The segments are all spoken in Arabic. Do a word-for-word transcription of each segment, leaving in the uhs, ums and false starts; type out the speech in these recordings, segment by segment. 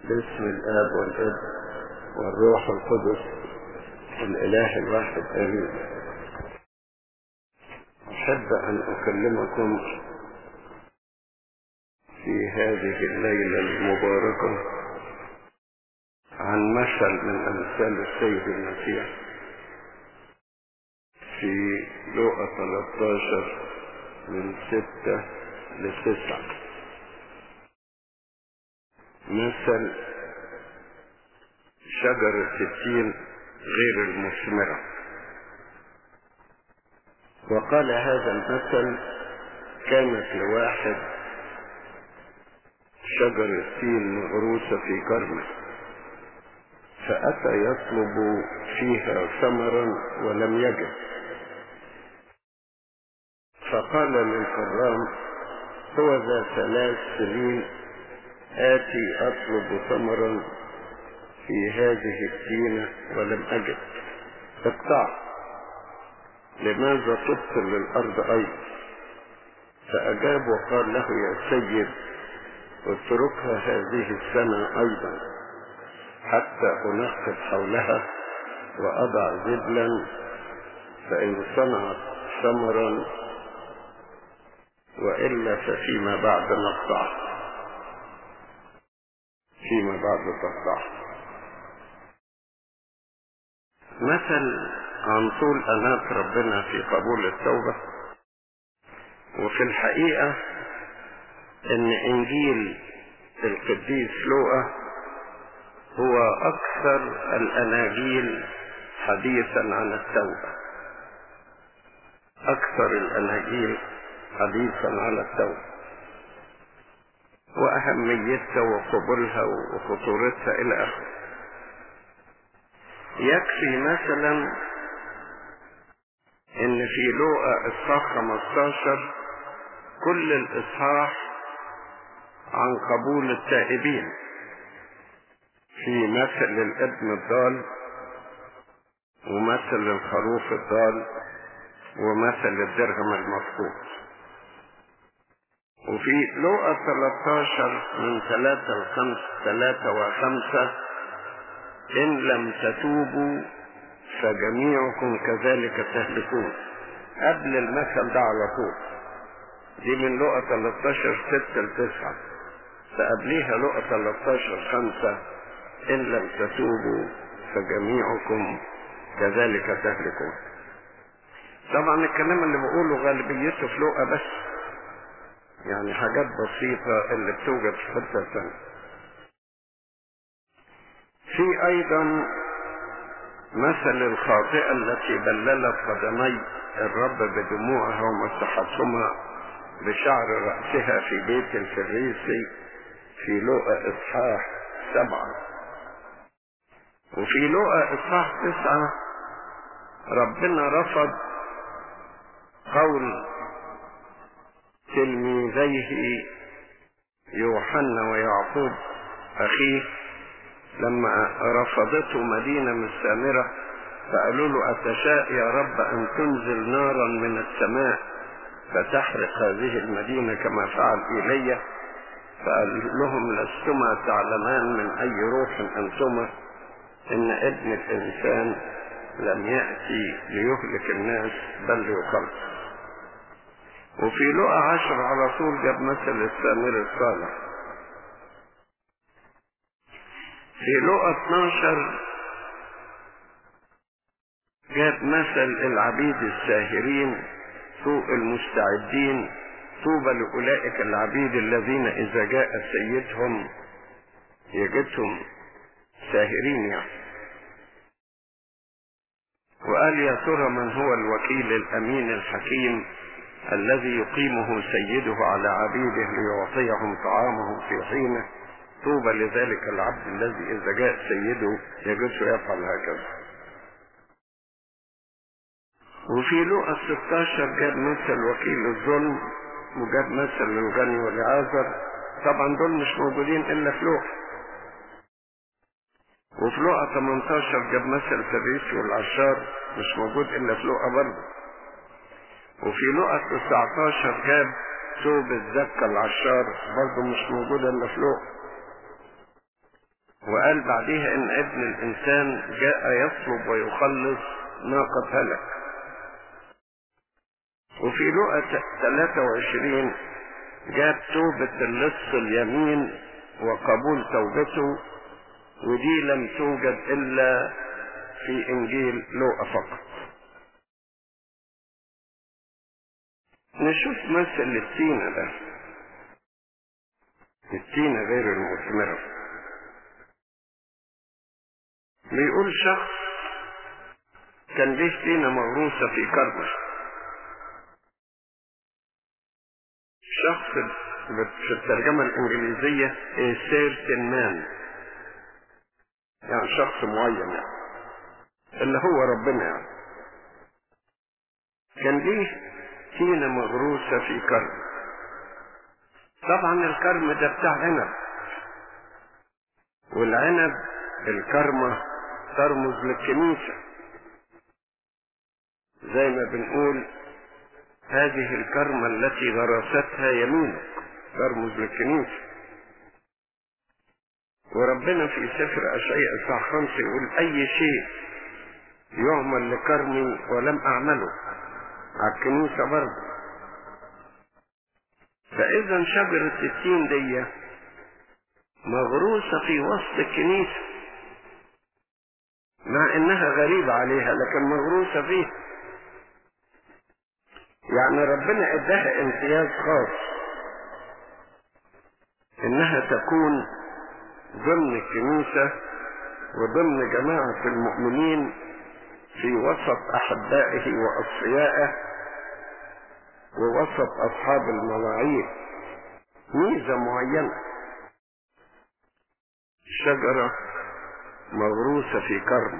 باسم الآب والابن والروح القدس الإله الواحد آمين. أحب أن أكلمكم في هذه الليلة المباركة عن مثل من أمثال السيد المسيح في لوقا ثلاثة عشر من ستة لتسعة. مثل شجرة التين غير المثمرة. وقال هذا المثل: كانت لواحد شجرة تين مغروسة في كرمه، فأتى يطلب فيها ثمرا ولم يجد، فقال للكرام: هو ذا ثلاث سنين آتي أطلب ثمرا في هذه التينة ولم أجد، اقطع، لماذا تبطل للأرض أيضا؟ فأجاب وقال له: يا سيد، اتركها هذه السنة أيضا حتى أنقب حولها وأضع زبلا، فإن صنعت ثمرا وإلا ففيما بعد نقطعها، فيما بعد تقطعها. مثل عن طول أناة ربنا في قبول التوبة. وفي الحقيقة إن إنجيل القديس لوقا هو أكثر الأناجيل حديثا عن التوبة، أكثر الأناجيل حديثا عن التوبة وأهميتها وقبولها وخطورتها إلى آخره. يكفي مثلا إن في لوقا إصحاح خمسة عشر كل الإصحاح عن قبول التائبين، في مثل الابن الضال ومثل الخروف الضال ومثل الدرهم المفقود. وفي لوقا ثلاثة عشر من ثلاثة لخمسة ثلاثة وخمسة: إن لم تتوبوا فجميعكم كذلك تهلكون. قبل المثل ده على طول، دي من لوقا ثلاثة عشر ستة لتسعة، فقبليها لوقا ثلاثة عشر خمسة: إن لم تتوبوا فجميعكم كذلك تهلكون. طبعا الكلام اللي بقوله غالبيته في لوقا بس، يعني حاجات بسيطة اللي بتوجد في حتة ثانية. في أيضا مثل الخاطئة التي بللت قدمي الرب بدموعها ومسحتهما بشعر رأسها في بيت الفريسي، في لوقا إصحاح سبعة. وفي لوقا إصحاح تسعة ربنا رفض قول تلميذيه يوحنا ويعقوب أخيه لما رفضته مدينة من السامرة، فقالوا له: أتشاء يا رب أن تنزل نارا من السماء فتحرق هذه المدينة كما فعل إيليا؟ فقال لهم: لستما تعلمان من أي روح أنتما، إن ابن الإنسان لم يأتي ليهلك الناس بل ليخلص. وفي لوقا عشر على طول جاب مثل السامري الصالح. في لوقا اثناشر جاب مثل العبيد الساهرين سوء المستعدين، طوبى لأولئك العبيد الذين إذا جاء سيدهم يجدهم ساهرين يعني. وقال: يا ترى من هو الوكيل الأمين الحكيم الذي يقيمه سيده على عبيده ليعطيهم طعامهم في حينه؟ طوبى لذلك العبد الذي إذا جاء سيده يجده يفعل هكذا. وفي لوقا ستة عشر جاب مثل وكيل الظلم، وجاب مثل الغني والعازر. طبعا دول مش موجودين إلا في لوقا. وفي لوقا ثمانية عشر جاب مثل الفريسي والعشار، مش موجود إلا في لوقا برضه. وفي لوقا تسعة عشر جاب ثوب الزكى العشار، برضه مش موجود إلا في لوقا. وقال بعديها ان ابن الانسان جاء يطلب ويخلص ما قد هلك. وفي لقا ثلاثة وعشرين جاب توبة اللص اليمين وقبول توبته، ودي لم توجد الا في انجيل لوقا فقط. نشوف مثل التينة ده، التينة غير المثمرة. بيقول شخص كان ليه تينة مغروسة في كرمة. شخص في الترجمة الانجليزية a certain man، يعني شخص معين يعني اللي هو ربنا يعني، كان ليه تينة مغروسة في كرم. طبعا الكرم ده بتاع عنب، والعنب الكرمة ترمز للكنيسة، زي ما بنقول هذه الكرمة التي غرستها يمينك، ترمز للكنيسة. وربنا في سفر أشعياء إصحاح خمسة يقول أي شيء يعمل لكرمي ولم أعمله، على الكنيسة برضه. فإذا شجرة التين دي مغروسة في وسط الكنيسة، مع إنها غريبة عليها لكن مغروسة فيها. يعني ربنا اداها امتياز خاص إنها تكون ضمن الكنيسة وضمن جماعة المؤمنين في وسط أحبائه وأصفيائه ووسط أصحاب المواعيد. ميزة معينة، شجرة مغروسة في كرم.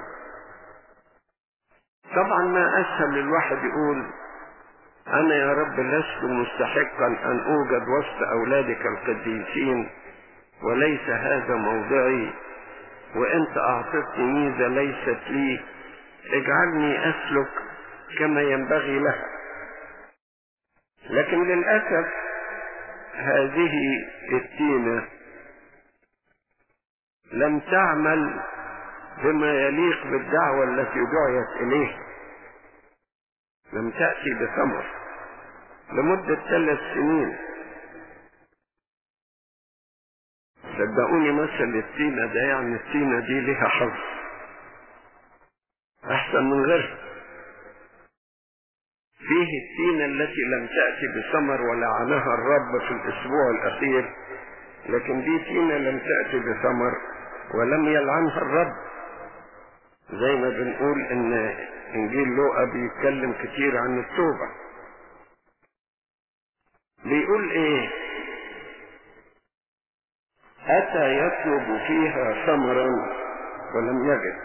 طبعا ما أسهل للواحد يقول أنا يا رب لست مستحقا أن أوجد وسط أولادك القديسين، وليس هذا موضعي، وأنت أعطتني ميزة ليست لي، اجعلني أسلك كما ينبغي لها. لكن للأسف هذه التينة لم تعمل بما يليق بالدعوة التي دعيت إليه، لم تأتي بثمر لمدة ثلاث سنين. صدقوني مثل التينة ده يعني التينة دي لها حظ أحسن من غيرها. فيه التينة التي لم تأتي بثمر ولعنها الرب في الأسبوع الأخير، لكن دي تينة لم تأتي بثمر ولم يلعنها الرب. زي ما بنقول إن إنجيل لوقا بيتكلم كتير عن التوبة. بيقول إيه؟ أتى يطلب فيها ثمرا ولم يجد.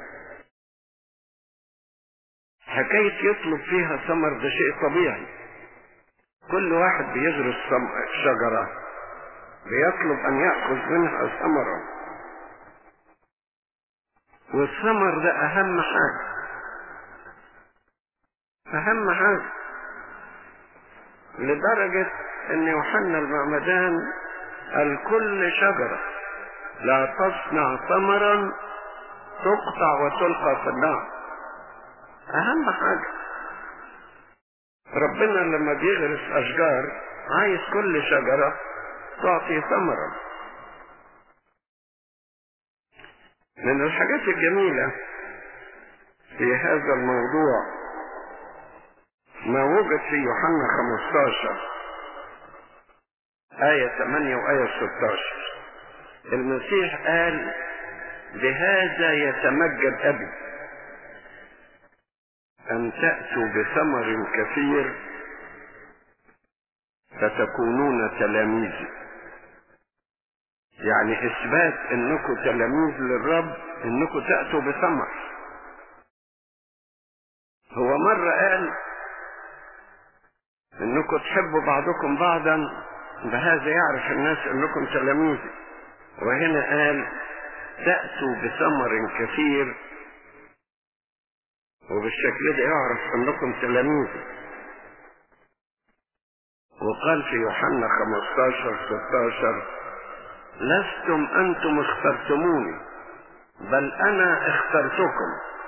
حكاية يطلب فيها ثمر ده شيء طبيعي، كل واحد بيغرس شجرة بيطلب أن يأخذ منها ثمرا، والثمر ده أهم حاجة، أهم حاجة، لدرجة أن يوحنا المعمدان قال كل شجرة لا تصنع ثمرا تقطع وتلقى في النار. أهم حاجة ربنا لما بيغرس أشجار عايز كل شجرة تعطي ثمرا. من الحاجات الجميلة في هذا الموضوع ما وجد في يوحنا خمسة عشر آية ثمانية وآية ستة عشر. المسيح قال بهذا يتمجد أبي أن تأتوا بثمر كثير فتكونون تلاميذي. يعني إثبات أنكم تلاميذ للرب أنكم تأتوا بثمر. هو مرة قال أنكم تحبوا بعضكم بعضا بهذا يعرف الناس أنكم تلاميذي، وهنا قال تأتوا بثمر كثير وبالشكل ده يعرف أنكم تلاميذي. وقال في يوحنا خمسة عشر ستة عشر لستم أنتم اخترتموني بل أنا اخترتكم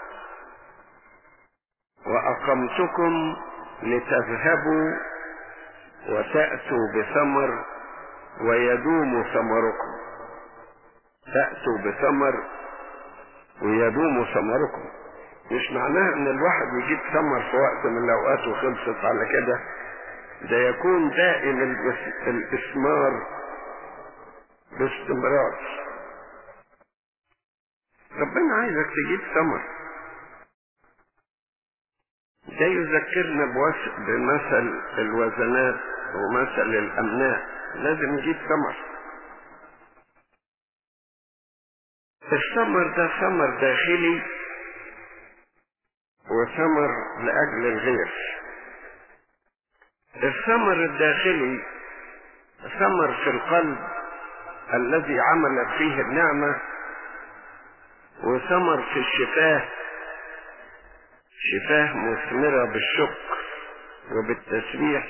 وأقمتكم لتذهبوا وتأتوا بثمر ويدوم ثمركم. تأتوا بثمر ويدوم ثمركم مش معناها ان الواحد يجيب ثمر في وقت من الاوقات وخلصت على كده، ده يكون دائم الإثمار باستمرار. ربنا عايزك تجيب ثمر. ده يذكرنا بمثل الوزنات ومثل الأمناء، لازم نجيب ثمر. الثمر ده ثمر داخلي وثمر لأجل الغير. الثمر الداخلي ثمر في القلب الذي عملت فيه النعمة، وثمر في الشفاه، شفاه مثمرة بالشكر وبالتسبيح،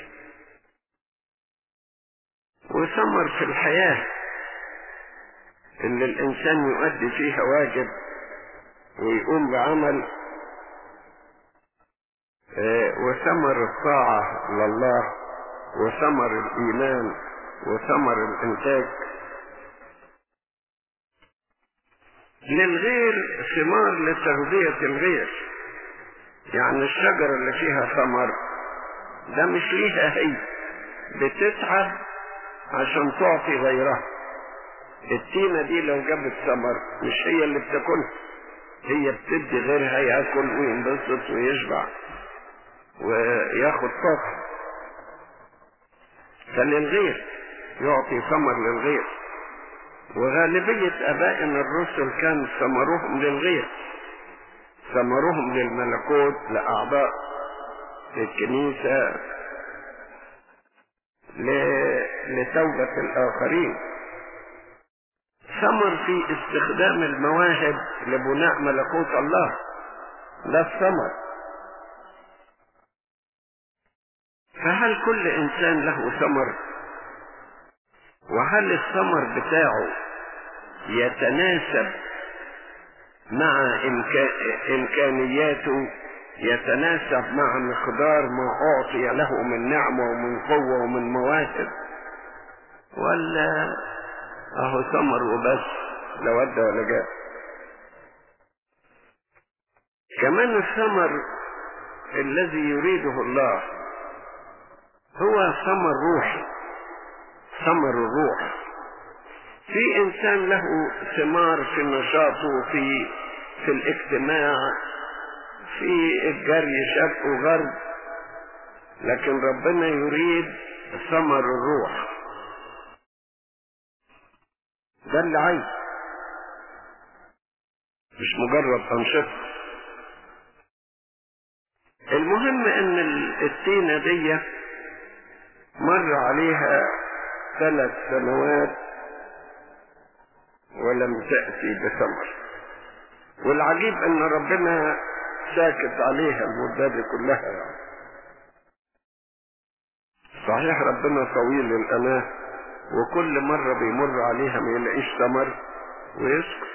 وثمر في الحياة اللي الإنسان يؤدي فيها واجب ويقوم بعمل، وثمر الطاعة لله، وثمر الإيمان، وثمر الإنتاج. للغير ثمار لتغذية الغير، يعني الشجرة اللي فيها ثمر ده مش ليها هي، بتتعب عشان تعطي غيرها. التينة دي لو جابت ثمر مش هي اللي بتاكلها، هي بتدي غيرها ياكل وينبسط ويشبع وياخد طاقة. فللغير يعطي ثمر للغير، وغالبية ابائنا الرسل كان ثمرهم للغير، ثمرهم للملكوت، لأعضاء للكنيسة، لتوبة الآخرين. ثمر في استخدام المواهب لبناء ملكوت الله، ده الثمر. فهل كل إنسان له ثمر؟ وهل الثمر بتاعه يتناسب مع إمكانياته، يتناسب مع مقدار ما أعطي له من نعمة ومن قوة ومن مواهب، ولا أهو ثمر وبس لا ود ولا جاء؟ كمان الثمر الذي يريده الله هو ثمر روحي، ثمر الروح. في إنسان له ثمار في نشاطه، في في الاجتماع، في الجري شرق وغرب، لكن ربنا يريد ثمر الروح، ده اللي عايز، مش مجرد أنشطة. المهم ان التينة دي مر عليها ثلاث سنوات ولم تأتي بثمر، والعجيب ان ربنا ساكت عليها المدة دي كلها. يعني صحيح ربنا طويل الأناة، وكل مرة بيمر عليها ما يلاقيش ثمر ويسكت.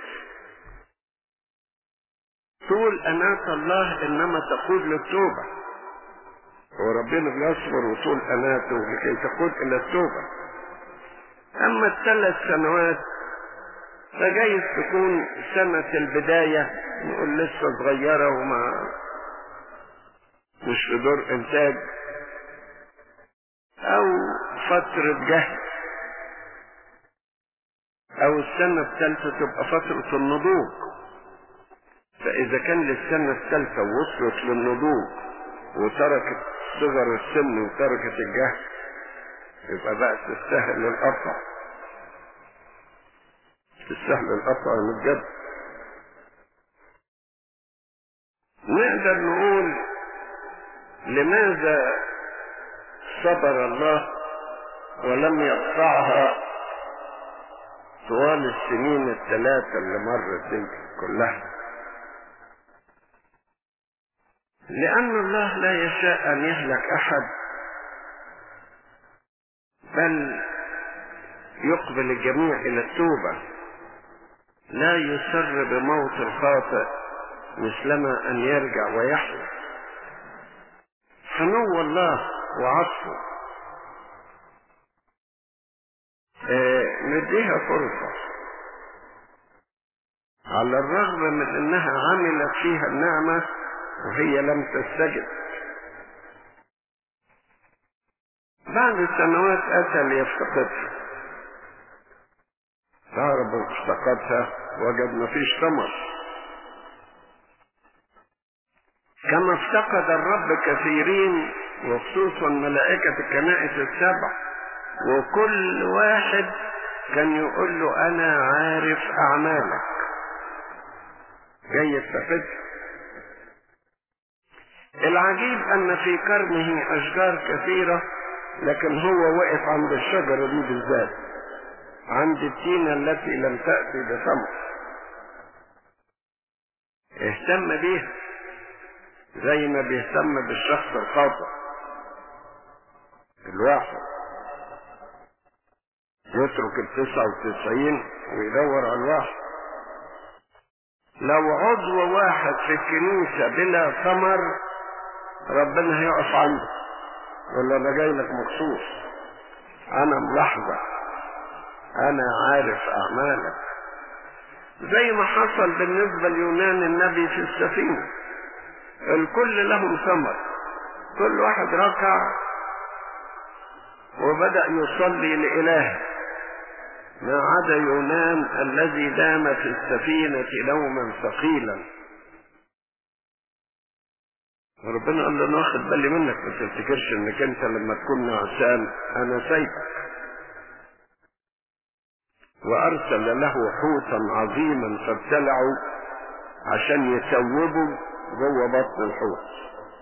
طول أناة الله إنما تقود للتوبة، وربنا بيصبر وطول أناته لكي تقود إلى التوبة. أما الثلاث سنوات فجايز تكون سنة البداية، نقول لسه صغيرة وما مش في دور إنتاج، أو فترة جهد، أو السنة الثالثة تبقى فترة النضوج. فإذا كان للسنة الثالثة وصلت للنضوج وتركت صغر السن وتركت الجهل، يبقى بقى تستاهل القطع، تستاهل القطع من الجد. نقدر نقول لماذا صبر الله ولم يقطعها طوال السنين الثلاثة اللي مرت دي كلها؟ لأن الله لا يشاء أن يهلك أحد، بل يقبل الجميع إلى التوبة، لا يسر بموت الخاطئ مثلما أن يرجع ويحيا. حنو الله وعطفه آه نديها فرصة، على الرغم من أنها عملت فيها النعمة وهي لم تستجب. بعد سنوات أتى ليفتقدها، هرب وافتقدها، وجد مفيش ثمر. كما افتقد الرب كثيرين، وخصوصا ملائكة الكنائس السبع، وكل واحد كان يقول له أنا عارف أعمالك، جاي يفتقدها. العجيب أن في كرمه أشجار كثيرة، لكن هو وقف عند الشجرة دي بالذات، عند التينة التي لم تأتي بثمر، اهتم بيها زي ما بيهتم بالشخص الخاطئ. الواحد يترك التسعة وتسعين ويدور على الواحد. لو عضو واحد في الكنيسة بلا ثمر ربنا هيقف عنده، ولا انا جاي لك مخصوص، انا ملاحظة، انا عارف اعمالك. زي ما حصل بالنسبة ليونان النبي في السفينة، الكل لهم ثمر، كل واحد ركع وبدأ يصلي لإله، ما عدا يونان الذي دام في السفينة نوما ثقيلا. ربنا قال له انا واخد بالي منك، ما تفتكرش انك انت لما تكون نعسان انا سايبك. وارسل له حوتا عظيما فابتلعوا عشان يتوبوا جوه بطن الحوت.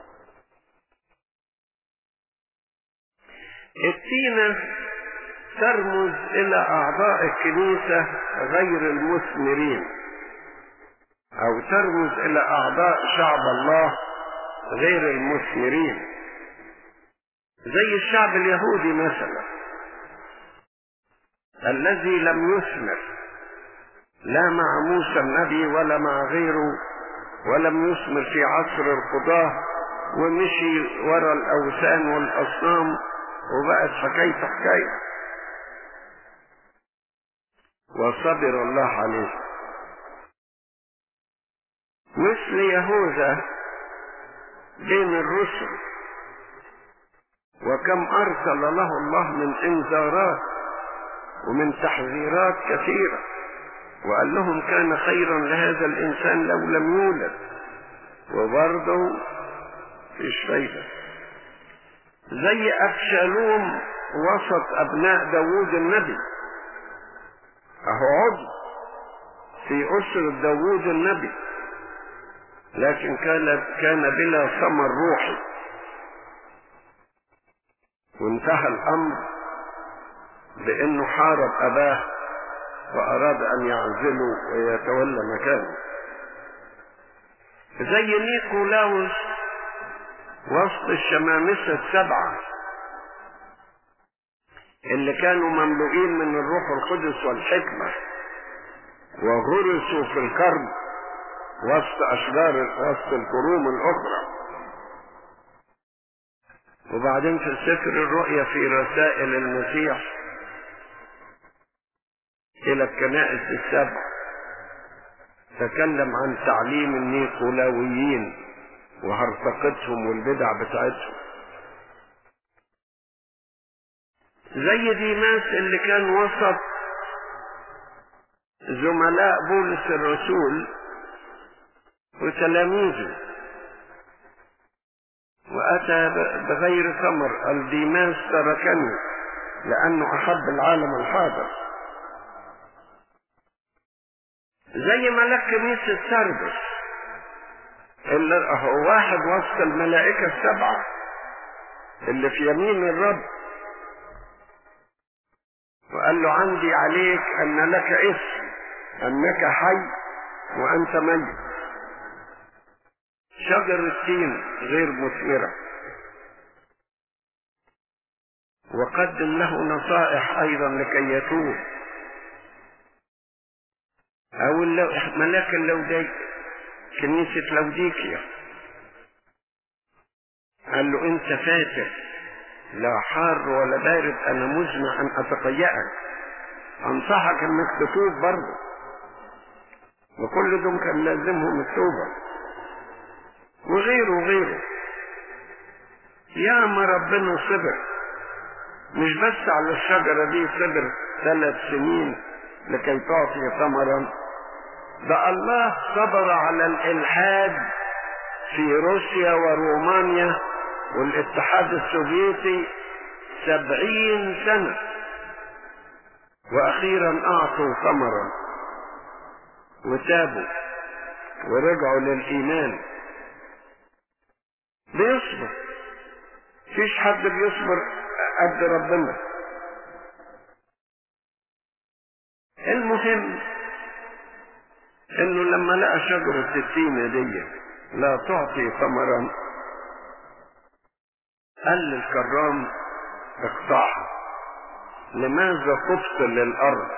التينة ترمز الى اعضاء الكنيسة غير المثمرين، او ترمز الى اعضاء شعب الله غير المثمرين، زي الشعب اليهودي مثلا الذي لم يثمر لا مع موسى النبي ولا مع غيره، ولم يثمر في عصر القضاة، ومشي وراء الاوثان والاصنام وبقت حكاية حكاية، وصبر الله عليه. مثل يهوذا بين الرسل، وكم أرسل له الله من إنذارات ومن تحذيرات كثيرة، وقال لهم كان خيرا لهذا الإنسان لو لم يولد، وبرضه فيش فايدة. زي أبشالوم وسط أبناء داوود النبي، أهو عضو في أسرة داوود النبي، لكن كان كان بلا ثمر روحي، وانتهى الأمر بأنه حارب أباه وأراد أن يعزله ويتولى مكانه. زي نيقولاوس وسط الشمامسة السبعة اللي كانوا مملوئين من الروح القدس والحكمة، وغرسوا في الكرم وسط أشجار وسط الكروم الأخرى. وبعدين في سفر الرؤيا في رسائل المسيح إلى الكنائس السبع تكلم عن تعليم النيقولاويين وهرطقتهم والبدع بتاعتهم. زي ديماس اللي كان وسط زملاء بولس الرسول وتلاميذه، وأتى بغير ثمر. قال ديماس تركني لأنه أحب العالم الحاضر. زي ملك كنيسة سردس اللي هو واحد وسط الملائكة السبعة اللي في يمين الرب، وقال له عندي عليك أن لك اسم، أنك حي وأنت ميت. شجر التين غير مثمرة، وقدم له نصائح ايضا لكي يتوب. او ملاك اللوديك، كنيسة لوديكيا، قال له انت فاتح لا حار ولا بارد، انا مزمع ان اتقيأك، انصحك انك تتوب برضه. وكل دول كان لازمهم التوبة، وغيره وغيره. يا ما ربنا صبر، مش بس على الشجرة دي صبر ثلاث سنين لكي تعطي ثمرا، ده الله صبر على الإلحاد في روسيا ورومانيا والاتحاد السوفيتي سبعين سنة، وأخيرا أعطوا ثمرا وتابوا ورجعوا للإيمان. بيصبر، فيش حد بيصبر قد ربنا. المهم انه لما لقى شجرة التينة دي لا تعطي ثمرا، قال للكرام اقطعها. لماذا تبطل الارض؟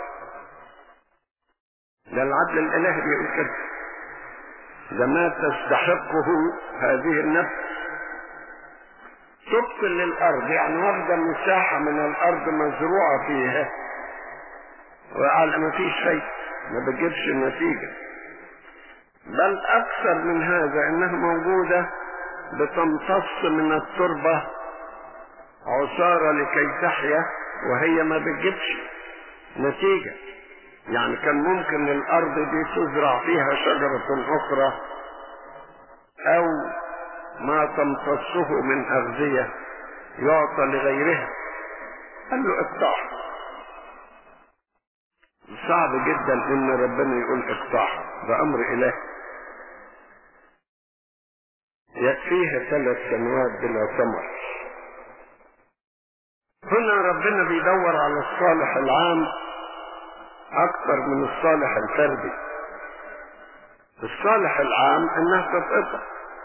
ده العدل الالهي بيقول كده، ده ما تستحقه هذه النفس. تبطل الارض يعني واخده مساحه من الارض مزروعه فيها، وقال ما فيش شيء، ما بتجيبش نتيجه. بل اكثر من هذا، انها موجوده بتمتص من التربه عصاره لكي تحيا، وهي ما بتجيبش نتيجه. يعني كان ممكن الارض دي تزرع فيها شجره اخرى او ما تمتصه من اغذيه يعطى لغيرها. قال له اقطعها. صعب جدا ان ربنا يقول اقطعها، ده امر الهي. يكفيها ثلاث سنوات بلا ثمر. هنا ربنا بيدور على الصالح العام اكثر من الصالح الفردي. الصالح العام انها تتقطع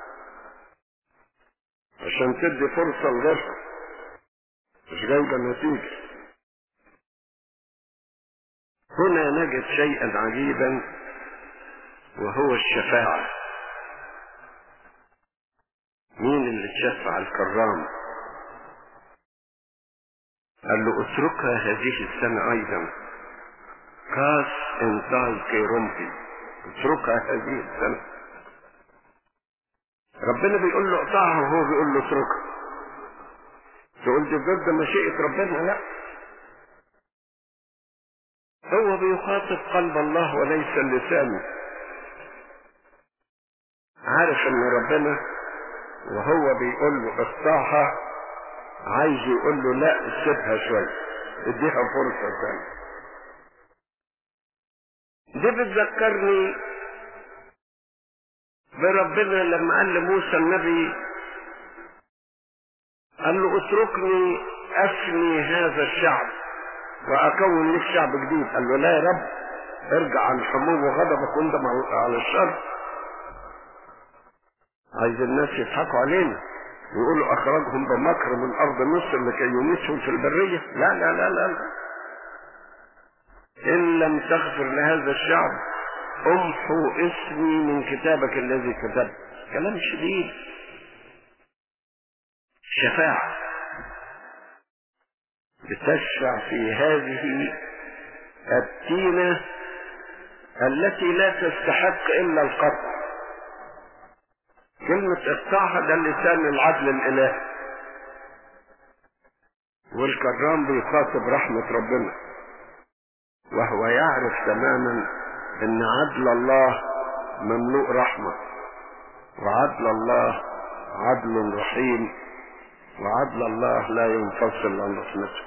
عشان تدي فرصة لغيرها، مش جايبة نتيجة. هنا نجد شيئا عجيبا وهو الشفاعة. مين اللي تشفع؟ الكرام. قال له اتركها هذه السنة ايضا، كاس انتاج كيرومبي، اتركها هذه السنة. ربنا بيقول له اقطعها وهو بيقول له اتركها. تقول دي ضد مشيئة ربنا؟ لا، هو بيخاطب قلب الله وليس اللسان. عارف ان ربنا وهو بيقول له اقطعها عايز يقول له لا، سيبها شوية، اديها فرصة ثانية. دي بتذكرني بربنا لما قال لموسى النبي، قال له اتركني افني هذا الشعب واكون لك شعب جديد. قال له لا يا رب، ارجع عن حمو غضبك واندم على الشر. عايز الناس يضحكوا علينا يقولوا اخرجهم بمكر من ارض مصر لكي يميتهم في البرية. لا لا لا لا, لا. ان لم تغفر لهذا الشعب امحو اسمي من كتابك الذي كتبت. كلام شديد. شفاعة، بتشفع في هذه التينة التي لا تستحق الا القطع. كلمة اقطعها ده لسان العدل الالهي، والكرام بيخاطب رحمة ربنا، وهو يعرف تماما ان عدل الله مملوء رحمة، وعدل الله عدل رحيم، وعدل الله لا ينفصل عن رحمته.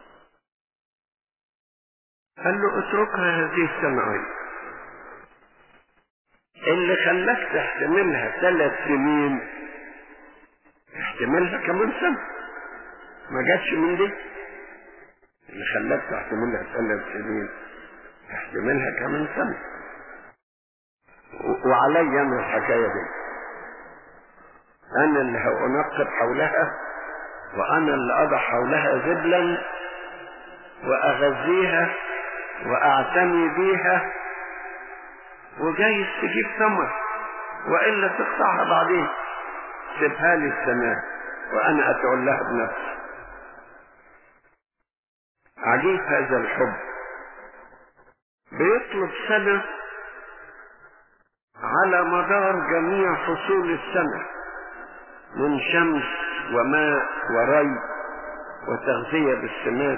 قال له اتركها هذه السنة. اللي خلاك تحتملها ثلاث سنين احتملها كمان سنة، ما جاتش من دي. اللي خلاك تحتملها ثلاث سنين احتملها كمان سنة. وعلي انا الحكاية دي، انا اللي هأنقب حولها وأنا اللي أضع حولها زبلا وأغذيها وأعتني بيها، وجايز تجيب ثمر وإلا تقطعها بعدين. سيبها لي السماء وأنا أتولها بنفسي. عجيب هذا الحب، بيطلب سنة على مدار جميع فصول السنة، من شمس وماء وري وتغذية بالسماد.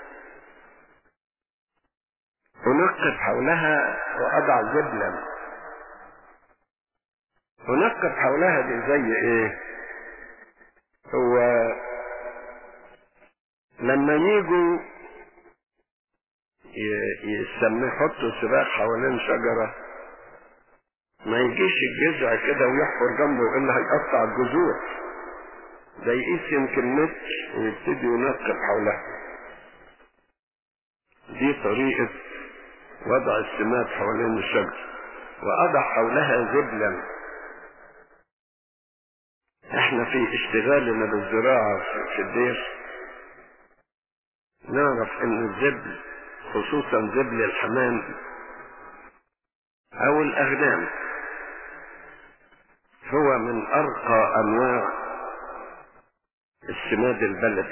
أنقب حولها وأضع زبلا. أنقب حولها دي زي إيه؟ هو لما يجوا يسمي يحطوا سباق حوالين شجرة، ما يجيش الجذع كده ويحفر جنبه إلا هيقطع الجذور، ده يقيس يمكن متر ويبتدي ينقب حولها. دي طريقة وضع السماد حوالين الشجر. وأضع حولها زبلا. احنا في اشتغالنا بالزراعة في الدير نعرف ان الزبل، خصوصا زبل الحمام او الاغنام، هو من ارقى انواع السماد البلدي،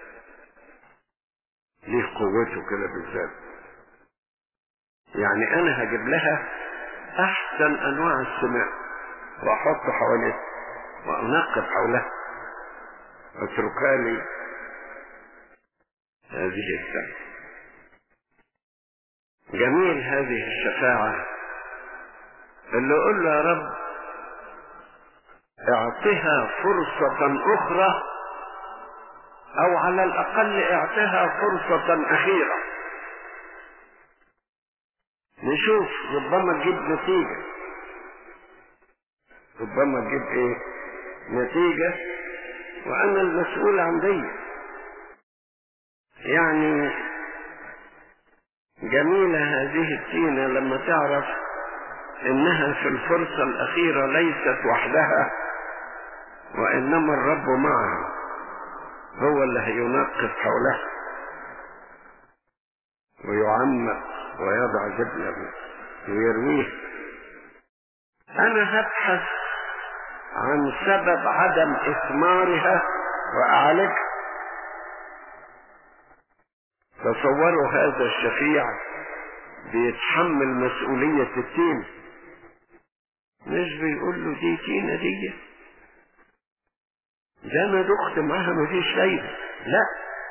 ليه قوته كده بالذات. يعني انا هجيب لها احسن انواع السماد واحط حواليها وانقب حولها واتركها لي هذه السنة. جميل هذه الشفاعة اللي يقول له يا رب اعطها فرصة اخرى، او على الاقل اعطها فرصة اخيرة، نشوف ربما تجيب نتيجة، ربما تجيب ايه نتيجة، وانا المسؤول عن دي. يعني جميلة هذه التينة لما تعرف انها في الفرصة الاخيرة ليست وحدها، وانما الرب معها، هو اللي هينقب حولها ويعمق ويضع جبله ويرويه. انا هبحث عن سبب عدم اثمارها واعالجها. تصوروا هذا الشفيع بيتحمل مسؤولية التين، مش بيقول له دي تينة دي ده انا دخت معاها مفيش فايدة، لا،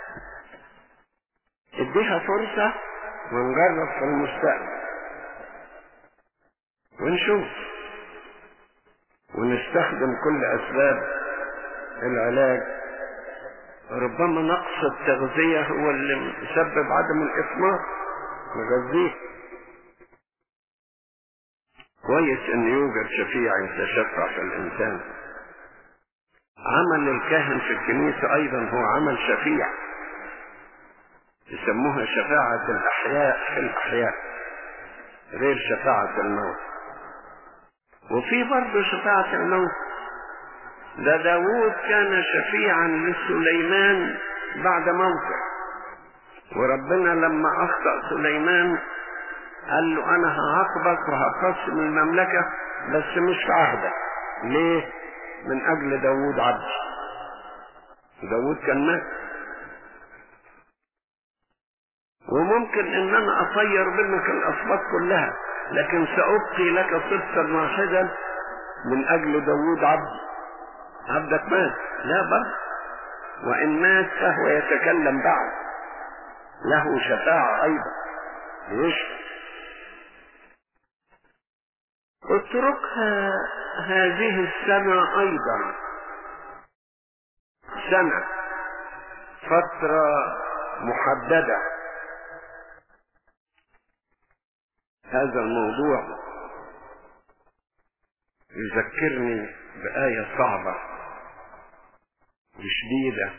اديها فرصة ونجرب في المستقبل ونشوف ونستخدم كل اسباب العلاج. ربما نقص التغذية هو اللي مسبب عدم الإثمار، نغذيه. كويس ان يوجد شفيع يتشفع في الانسان. عمل الكاهن في الكنيسة ايضا هو عمل شفيع، يسموها شفاعة الاحياء في الاحياء غير شفاعة الموت. وفي برضه شفاعة الموت، ده داوود كان شفيعا لسليمان بعد موته، وربنا لما اخطأ سليمان قال له انا هعاقبك وهقسم المملكة بس مش في عهدك. ليه؟ من اجل داوود عبدي. داوود كان مات، وممكن ان انا اطير منك الاسباط كلها، لكن سأبقي لك صدقا واحدا من اجل داوود عبدي. عبدك مات، لا بس وان مات فهو يتكلم بعد، له شفاعة ايضا يشفع. اتركها هذه السنة ايضا سنة، فترة محددة. هذا الموضوع يذكرني بآية صعبة وشديدة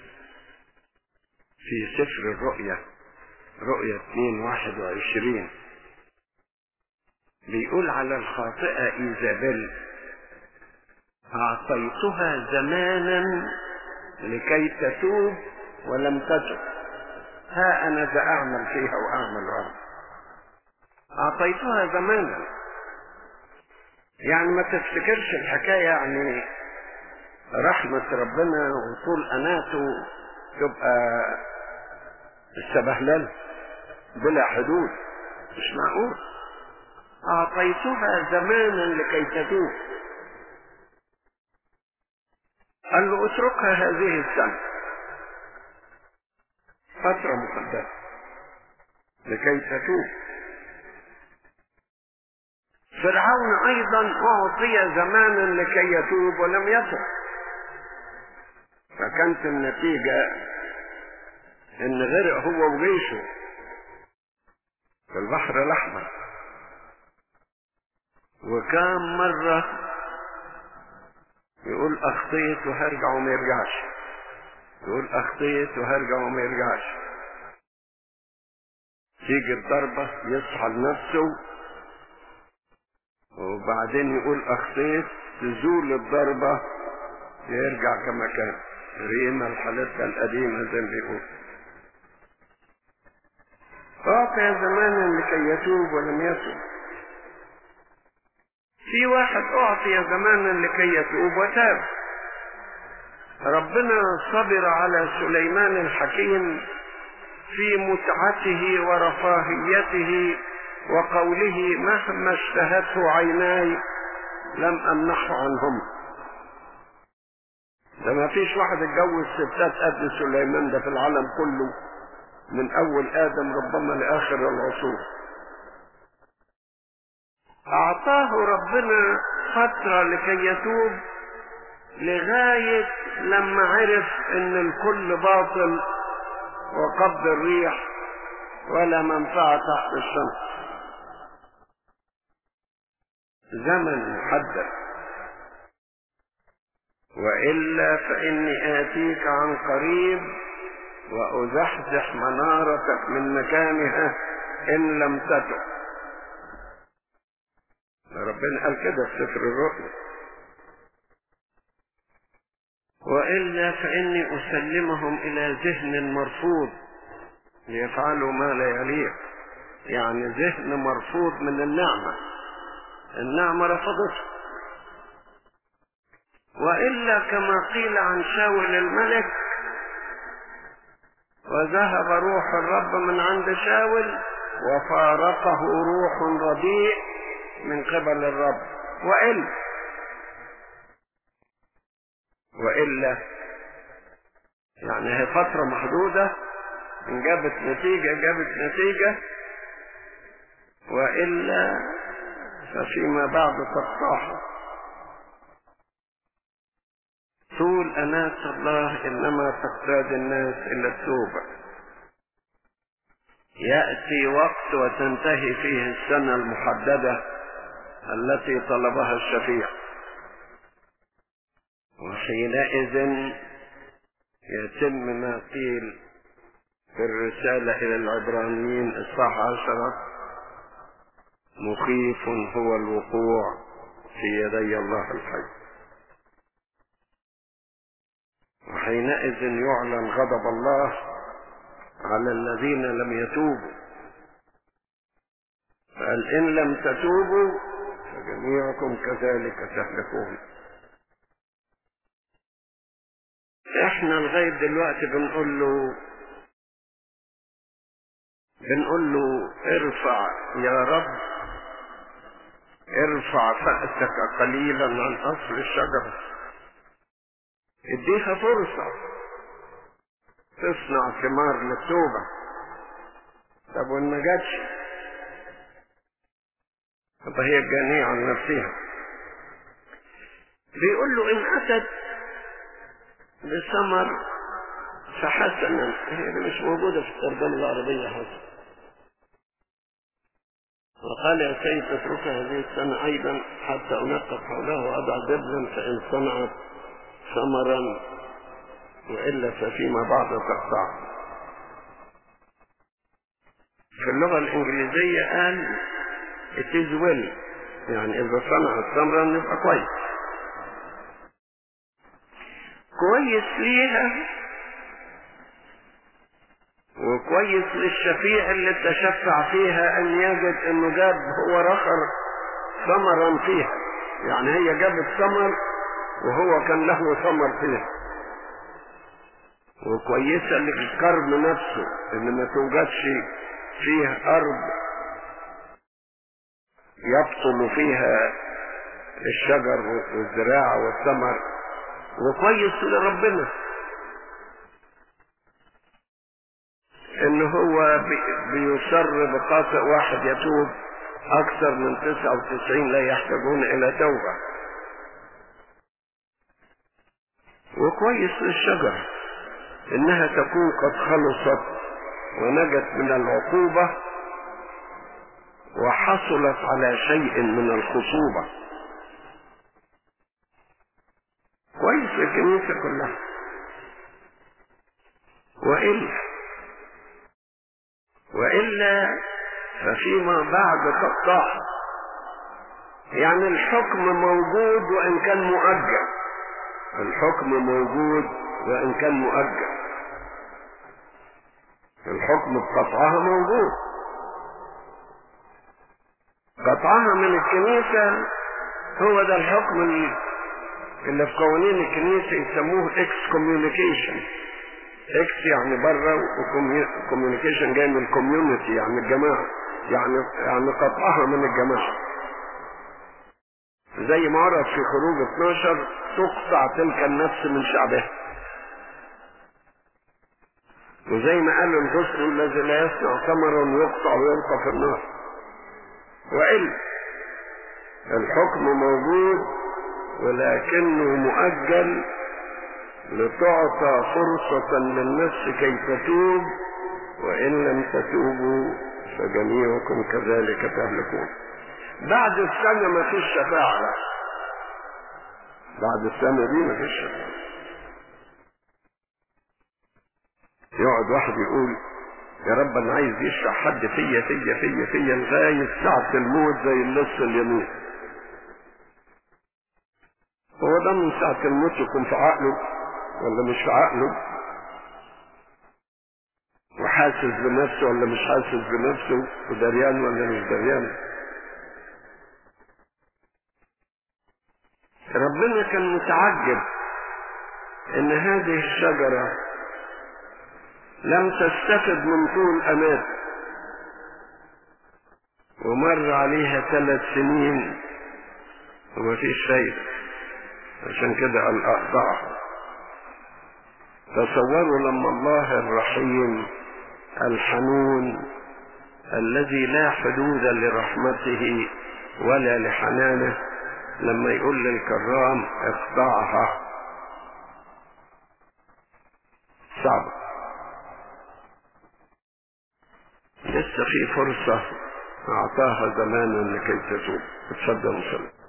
في سفر الرؤيا، رؤيا اثنين واحد وعشرين، بيقول على الخاطئة إيزابيل أعطيتها زمانا لكي تتوب ولم تتب، ها أنا ذا أعمل فيها وأعمل وأعمل. أعطيتها زمانا، يعني ما تفتكرش الحكاية يعني رحمة ربنا وطول أناته تبقى السبهلل بلا حدود، مش معقول. أعطيتها زمانا لكي تتوب. قال له اتركها هذه السنة، فترة مقدسة لكي تتوب. فرعون أيضا أعطي زمانا لكي يتوب ولم يتوب، فكانت النتيجة إن غرق هو وجيشه في البحر الأحمر. وكم مرة يقول أخطيت وهرجع وما يرجعش، يقول أخطيت وهرجع وما يرجعش. تيجي الضربة يصحى لنفسه، وبعدين يقول أخطيت، تزول الضربة يرجع كما كان، ريما الحالة القديمة زي ما بيقول. أعطي زمانا لكي يتوب ولم يتوب. في واحد أعطي زمانا لكي يتوب وتاب. ربنا صبر على سليمان الحكيم في متعته ورفاهيته وقوله مهما اشتهته عيناي لم أمنحه عنهم. ده ما فيش واحد اتجوز ستات قد سليمان ده في العالم كله، من أول آدم ربما لآخر العصور. أعطاه ربنا فترة لكي يتوب لغاية لما عرف ان الكل باطل وقبض الريح ولا منفعة تحت الشمس. زمن محدد. وإلا فإني آتيك عن قريب وأزحزح منارتك من مكانها إن لم تتب. ربنا قال كده في سفر الرؤيا. وإلا فإني أسلمهم إلى ذهن مرفوض ليفعلوا ما لا يليق. يعني ذهن مرفوض من النعمة، النعمة رفضته. وإلا كما قيل عن شاول الملك وذهب روح الرب من عند شاول وفارقه روح رديء من قبل الرب. وإلا وإلا يعني هي فترة محدودة، إن جابت نتيجة جابت نتيجة، وإلا ففيما بعد تقطعها. طول أناة الله إنما تقتاد الناس إلى التوبة. يأتي وقت وتنتهي فيه السنة المحددة التي طلبها الشفيع، وحينئذ يتم ما قيل في الرسالة إلى العبرانيين إصحاح عشرة: مخيف هو الوقوع في يدي الله الحي. وحينئذ يعلن غضب الله على الذين لم يتوبوا. فقال إن لم تتوبوا فجميعكم كذلك تهلكون. احنا لغاية دلوقتي بنقول له بنقول له ارفع يا رب، ارفع فأسك قليلا عن أصل الشجرة، اديها فرصة تصنع ثمار للتوبة. طب وإن ما جاتش طب هي جانية عن نفسها. بيقول له إن أتت بثمر فحسنا. هي مش موجودة في الترجمة العربية حسنا. وقال يا سيد اتركها هذه السنة أيضا حتى أنقب حوله وأضع دبلا، فإن صنعت ثمرا وإلا ففيما بعد تقطع. في اللغة الإنجليزية قال it is well، يعني إذا صنعت ثمرا يبقى كويس. كويس ليها وكويس للشفيع اللي تشفع فيها ان يجد انه جاب هو رخر ثمرا فيها، يعني هي جابت ثمر وهو كان له ثمر فيها. وكويسة للكرم نفسه ان ما توجدش فيه ارض يبطل فيها الشجر والزراعة والثمر. وكويس لربنا ان هو بيصر بقاطع واحد يتوب اكثر من تسعة وتسعين لا يحتاجون الى توبة. وكويس للشجر انها تكون قد خلصت ونجت من العقوبة وحصلت على شيء من الخصوبة. كويس الكنيسة كلها. وإلا وإلا ففيما بعد تقطع، يعني الحكم موجود وإن كان مؤجل، الحكم موجود وإن كان مؤجل، الحكم بقطعها موجود. قطعها من الكنيسة هو ده الحكم اللي في قوانين الكنيسة يسموه اكس كوميونيكيشن. اكس يعني بره، وكوميونيكيشن جاي من الكوميونتي يعني الجماعة، يعني يعني قطعها من الجماعة. زي ما ورد في خروج اثناشر تقطع تلك النفس من شعبها، وزي ما قال الغصن الذي لا يصنع ثمرا يقطع ويلقى في النار. وإلا الحكم موجود ولكنه مؤجل لتعطى فرصة للنفس كي تتوب، وإن لم تتوبوا فجميعكم كذلك تهلكون. بعد السنة ما فيش شفاعة، بعد السنة دي ما فيش شفاعة. يقعد واحد يقول يا رب انا عايز يشفع حد فيا فيا فيا فيا لغاية ساعة الموت زي اللص اليمين. هو ده من ساعة الموت يكون في عقله ولا مش في عقله؟ وحاسس بنفسه ولا مش حاسس بنفسه؟ ودريان ولا مش دريان؟ ربنا كان متعجب ان هذه الشجرة لم تستفد من طول أمات، ومر عليها ثلاث سنين وما فيش فايدة، عشان كده قال أقطعها. تصوروا لما الله الرحيم الحنون الذي لا حدود لرحمته ولا لحنانه لما يقول للكرام اقطعها. صعب. لسه في فرصة أعطاها زمانا لكي تتوب. اتفضل وصل.